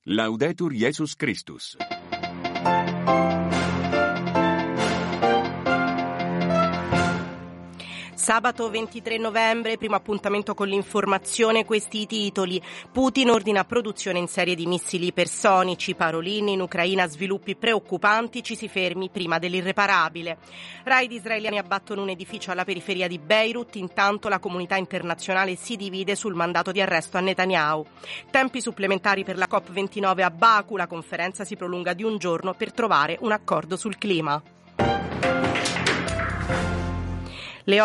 Laudetur Jesus Christus. Sabato 23 novembre, primo appuntamento con l'informazione, questi i titoli. Putin ordina produzione in serie di missili ipersonici, Parolin in Ucraina sviluppi preoccupanti, ci si fermi prima dell'irreparabile. Raid israeliani abbattono un edificio alla periferia di Beirut, intanto la comunità internazionale si divide sul mandato di arresto a Netanyahu. Tempi supplementari per la COP29 a Baku, la conferenza si prolunga di un giorno per trovare un accordo sul clima. Le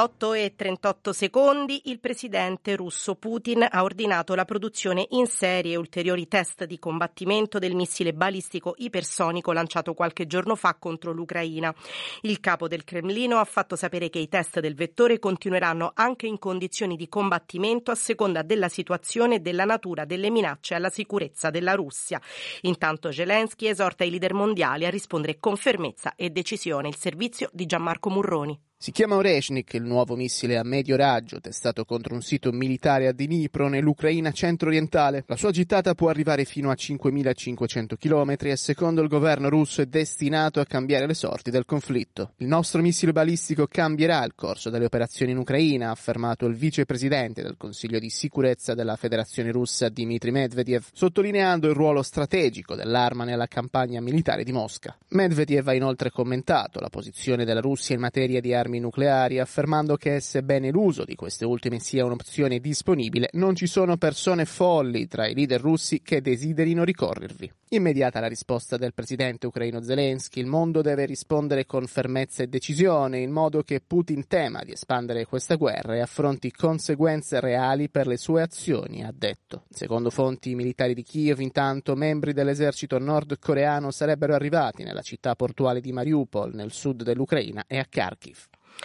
8:38, il presidente russo Putin ha ordinato la produzione in serie e ulteriori test di combattimento del missile balistico ipersonico lanciato qualche giorno fa contro l'Ucraina. Il capo del Cremlino ha fatto sapere che i test del vettore continueranno anche in condizioni di combattimento a seconda della situazione e della natura delle minacce alla sicurezza della Russia. Intanto Zelensky esorta i leader mondiali a rispondere con fermezza e decisione. Il servizio di Gianmarco Murroni. Si chiama Oreshnik, il nuovo missile a medio raggio testato contro un sito militare a Dnipro nell'Ucraina centro-orientale. La sua gittata può arrivare fino a 5.500 km e secondo il governo russo è destinato a cambiare le sorti del conflitto. Il nostro missile balistico cambierà il corso delle operazioni in Ucraina, ha affermato il vicepresidente del Consiglio di sicurezza della Federazione Russa Dmitry Medvedev, sottolineando il ruolo strategico dell'arma nella campagna militare di Mosca. Medvedev ha inoltre commentato la posizione della Russia in materia di armi nucleari, affermando che sebbene l'uso di queste ultime sia un'opzione disponibile, non ci sono persone folli tra i leader russi che desiderino ricorrervi. Immediata la risposta del presidente ucraino Zelensky, il mondo deve rispondere con fermezza e decisione, in modo che Putin tema di espandere questa guerra e affronti conseguenze reali per le sue azioni, ha detto. Secondo fonti militari di Kiev, intanto, membri dell'esercito nordcoreano sarebbero arrivati nella città portuale di Mariupol, nel sud dell'Ucraina, e a Kharkiv.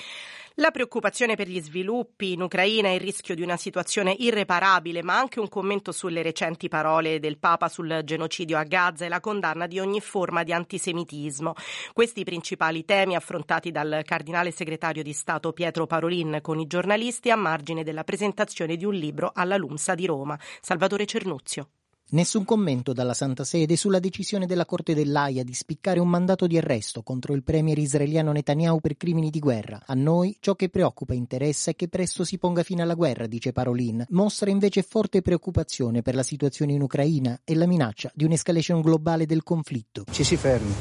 La preoccupazione per gli sviluppi in Ucraina e il rischio di una situazione irreparabile, ma anche un commento sulle recenti parole del Papa sul genocidio a Gaza e la condanna di ogni forma di antisemitismo. Questi i principali temi affrontati dal cardinale segretario di Stato Pietro Parolin con i giornalisti a margine della presentazione di un libro alla LUMSA di Roma. Salvatore Cernuzio. Nessun commento dalla Santa Sede sulla decisione della Corte dell'Aia di spiccare un mandato di arresto contro il premier israeliano Netanyahu per crimini di guerra. A noi ciò che preoccupa e interessa è che presto si ponga fine alla guerra, dice Parolin. Mostra invece forte preoccupazione per la situazione in Ucraina e la minaccia di un'escalation globale del conflitto. Ci si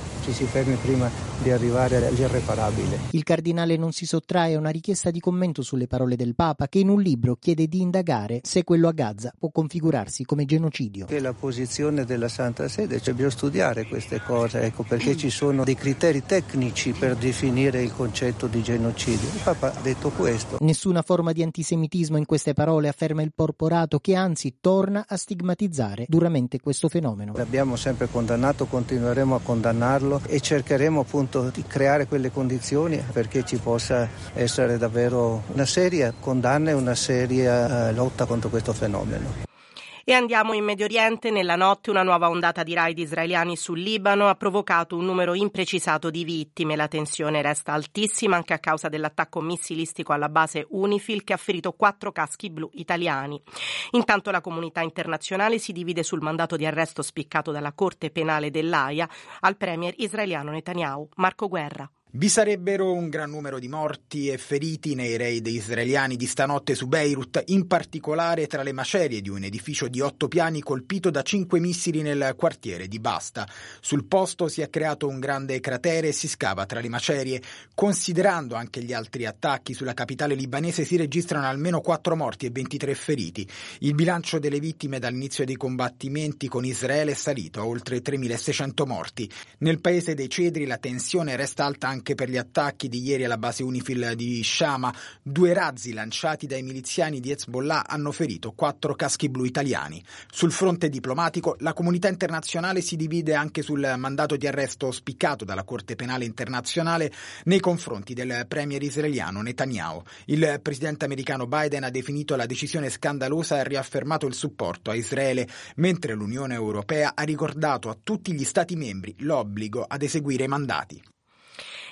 fermi prima di arrivare all'irreparabile. Il cardinale non si sottrae a una richiesta di commento sulle parole del Papa, che in un libro chiede di indagare se quello a Gaza può configurarsi come genocidio. La posizione della Santa Sede, dobbiamo studiare queste cose, perché ci sono dei criteri tecnici per definire il concetto di genocidio. Il Papa ha detto questo. Nessuna forma di antisemitismo in queste parole, afferma il porporato, che anzi torna a stigmatizzare duramente questo fenomeno. L'abbiamo sempre condannato, continueremo a condannarlo e cercheremo appunto di creare quelle condizioni perché ci possa essere davvero una seria condanna e una seria lotta contro questo fenomeno. E andiamo in Medio Oriente. Nella notte una nuova ondata di raid israeliani sul Libano ha provocato un numero imprecisato di vittime. La tensione resta altissima anche a causa dell'attacco missilistico alla base UNIFIL che ha ferito 4 caschi blu italiani. Intanto la comunità internazionale si divide sul mandato di arresto spiccato dalla Corte Penale dell'Aia al premier israeliano Netanyahu. Marco Guerra. Vi sarebbero un gran numero di morti e feriti nei raid israeliani di stanotte su Beirut, in particolare tra le macerie di un edificio di 8 piani colpito da 5 missili nel quartiere di Basta. Sul posto si è creato un grande cratere e si scava tra le macerie. Considerando anche gli altri attacchi sulla capitale libanese si registrano almeno 4 morti e 23 feriti. Il bilancio delle vittime dall'inizio dei combattimenti con Israele è salito a oltre 3.600 morti. Nel paese dei cedri la tensione resta alta anche per gli attacchi di ieri alla base UNIFIL di Shama. 2 razzi lanciati dai miliziani di Hezbollah hanno ferito 4 caschi blu italiani. Sul fronte diplomatico la comunità internazionale si divide anche sul mandato di arresto spiccato dalla Corte Penale Internazionale nei confronti del premier israeliano Netanyahu. Il presidente americano Biden ha definito la decisione scandalosa e ha riaffermato il supporto a Israele, mentre l'Unione Europea ha ricordato a tutti gli Stati membri l'obbligo ad eseguire i mandati.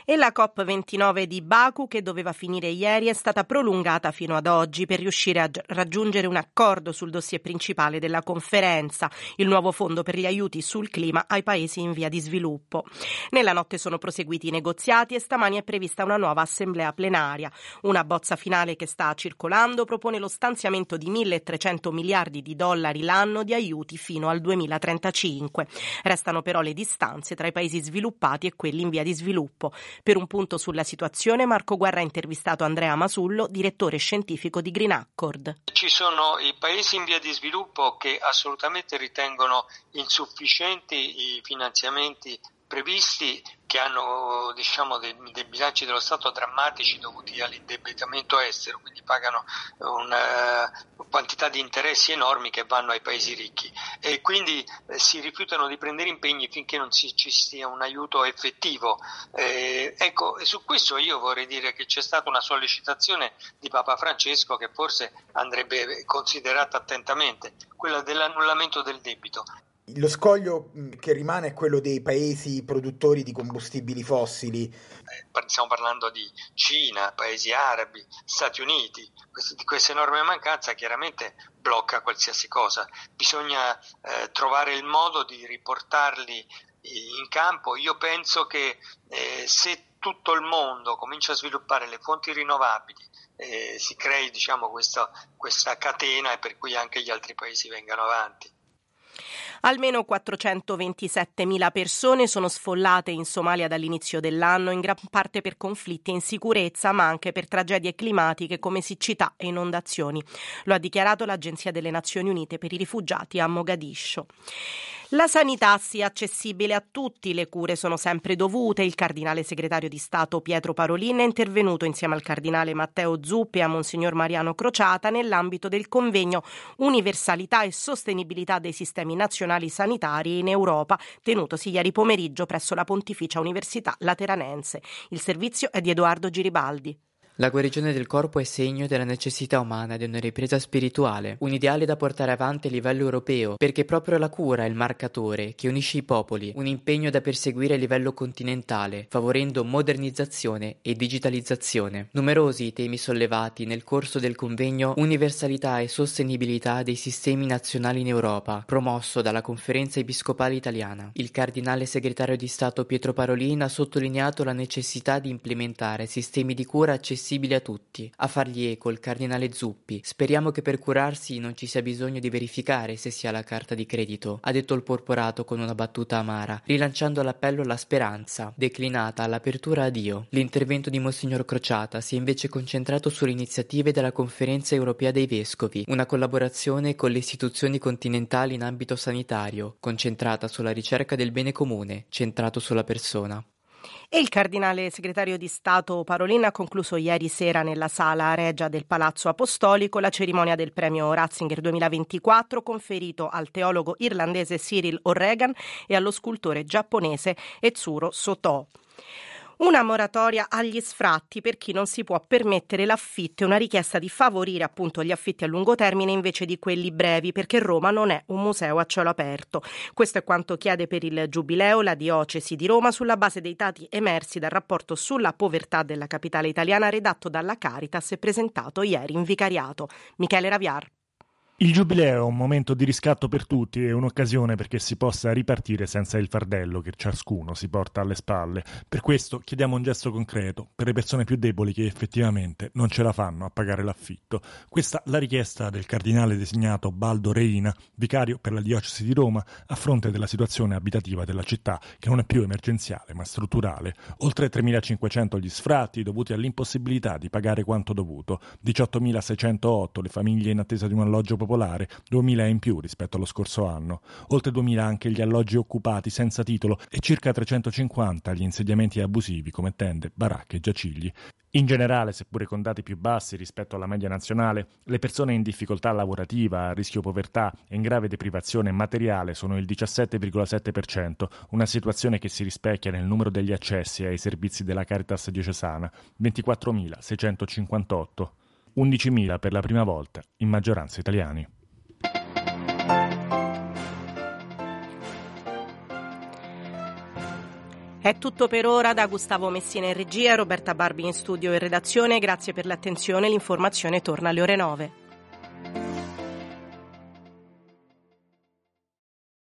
E la COP29 di Baku, che doveva finire ieri, è stata prolungata fino ad oggi per riuscire a raggiungere un accordo sul dossier principale della conferenza, il nuovo fondo per gli aiuti sul clima ai paesi in via di sviluppo. Nella notte sono proseguiti i negoziati e stamani è prevista una nuova assemblea plenaria. Una bozza finale che sta circolando propone lo stanziamento di 1.300 miliardi di dollari l'anno di aiuti fino al 2035. Restano però le distanze tra i paesi sviluppati e quelli in via di sviluppo. Per un punto sulla situazione, Marco Guerra ha intervistato Andrea Masullo, direttore scientifico di Green Accord. Ci sono i paesi in via di sviluppo che assolutamente ritengono insufficienti i finanziamenti previsti, che hanno dei bilanci dello Stato drammatici dovuti all'indebitamento estero, quindi pagano una quantità di interessi enormi che vanno ai paesi ricchi e quindi si rifiutano di prendere impegni finché non ci sia un aiuto effettivo. Su questo io vorrei dire che c'è stata una sollecitazione di Papa Francesco che forse andrebbe considerata attentamente, quella dell'annullamento del debito. Lo scoglio che rimane è quello dei paesi produttori di combustibili fossili. Stiamo parlando di Cina, paesi arabi, Stati Uniti. Questa enorme mancanza chiaramente blocca qualsiasi cosa. Bisogna trovare il modo di riportarli in campo. Io penso che se tutto il mondo comincia a sviluppare le fonti rinnovabili, si crei questa catena e per cui anche gli altri paesi vengano avanti. Almeno 427.000 persone sono sfollate in Somalia dall'inizio dell'anno, in gran parte per conflitti e insicurezza, ma anche per tragedie climatiche come siccità e inondazioni. Lo ha dichiarato l'Agenzia delle Nazioni Unite per i rifugiati a Mogadiscio. La sanità sia accessibile a tutti, le cure sono sempre dovute. Il cardinale segretario di Stato Pietro Parolin è intervenuto insieme al cardinale Matteo Zuppi e a Monsignor Mariano Crociata nell'ambito del convegno Universalità e sostenibilità dei sistemi nazionali sanitari in Europa, tenutosi ieri pomeriggio presso la Pontificia Università Lateranense. Il servizio è di Edoardo Giribaldi. La guarigione del corpo è segno della necessità umana di una ripresa spirituale, un ideale da portare avanti a livello europeo, perché proprio la cura è il marcatore che unisce i popoli, un impegno da perseguire a livello continentale, favorendo modernizzazione e digitalizzazione. Numerosi i temi sollevati nel corso del convegno Universalità e sostenibilità dei sistemi nazionali in Europa, promosso dalla Conferenza Episcopale Italiana. Il cardinale segretario di Stato Pietro Parolin ha sottolineato la necessità di implementare sistemi di cura accessibili a tutti. A fargli eco il cardinale Zuppi: speriamo che per curarsi non ci sia bisogno di verificare se si ha la carta di credito, ha detto il porporato con una battuta amara, rilanciando l'appello alla speranza, declinata all'apertura a Dio. L'intervento di Monsignor Crociata si è invece concentrato sulle iniziative della Conferenza Europea dei Vescovi, una collaborazione con le istituzioni continentali in ambito sanitario, concentrata sulla ricerca del bene comune, centrato sulla persona. E il cardinale segretario di Stato Parolin ha concluso ieri sera nella sala regia del Palazzo Apostolico la cerimonia del premio Ratzinger 2024 conferito al teologo irlandese Cyril O'Regan e allo scultore giapponese Etsuro Sotò. Una moratoria agli sfratti per chi non si può permettere l'affitto e una richiesta di favorire appunto gli affitti a lungo termine invece di quelli brevi, perché Roma non è un museo a cielo aperto. Questo è quanto chiede per il Giubileo la diocesi di Roma sulla base dei dati emersi dal rapporto sulla povertà della capitale italiana redatto dalla Caritas e presentato ieri in vicariato. Michele Raviar. Il Giubileo è un momento di riscatto per tutti e un'occasione perché si possa ripartire senza il fardello che ciascuno si porta alle spalle. Per questo chiediamo un gesto concreto per le persone più deboli che effettivamente non ce la fanno a pagare l'affitto. Questa la richiesta del cardinale designato Baldo Reina, vicario per la diocesi di Roma, a fronte della situazione abitativa della città, che non è più emergenziale ma strutturale. Oltre 3.500 gli sfratti dovuti all'impossibilità di pagare quanto dovuto, 18.608 le famiglie in attesa di un alloggio popolare, 2.000 in più rispetto allo scorso anno, oltre 2.000 anche gli alloggi occupati senza titolo e circa 350 gli insediamenti abusivi come tende, baracche e giacigli. In generale, seppure con dati più bassi rispetto alla media nazionale, le persone in difficoltà lavorativa, a rischio povertà e in grave deprivazione materiale sono il 17,7%, una situazione che si rispecchia nel numero degli accessi ai servizi della Caritas diocesana, 24.658. 11.000 per la prima volta, in maggioranza italiani. È tutto per ora da Gustavo Messina in regia, Roberta Barbi in studio e redazione. Grazie per l'attenzione, l'informazione torna alle ore 9.